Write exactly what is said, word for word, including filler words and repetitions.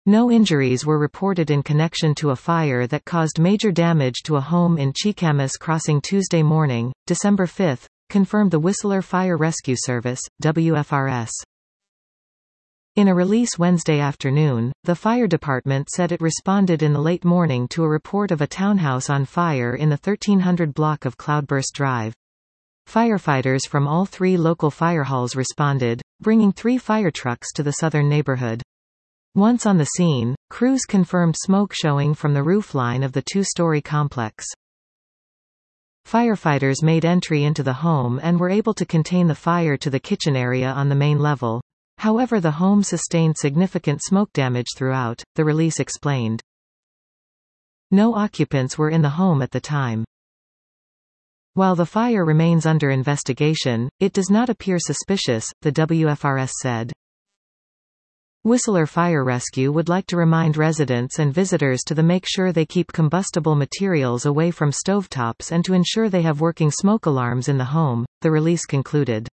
No injuries were reported in connection to a fire that caused major damage to a home in Cheakamus Crossing Tuesday morning, December fifth, confirmed the Whistler Fire Rescue Service, W F R S. In a release Wednesday afternoon, the fire department said it responded in the late morning to a report of a townhouse on fire in the thirteen hundred block of Cloudburst Drive. Firefighters from all three local fire halls responded, bringing three fire trucks to the southern neighborhood. Once on the scene, crews confirmed smoke showing from the roofline of the two-story complex. Firefighters made entry into the home and were able to contain the fire to the kitchen area on the main level. However, the home sustained significant smoke damage throughout, the release explained. No occupants were in the home at the time. While the fire remains under investigation, it does not appear suspicious, the W F R S said. Whistler Fire Rescue would like to remind residents and visitors to the make sure they keep combustible materials away from stovetops and to ensure they have working smoke alarms in the home, the release concluded.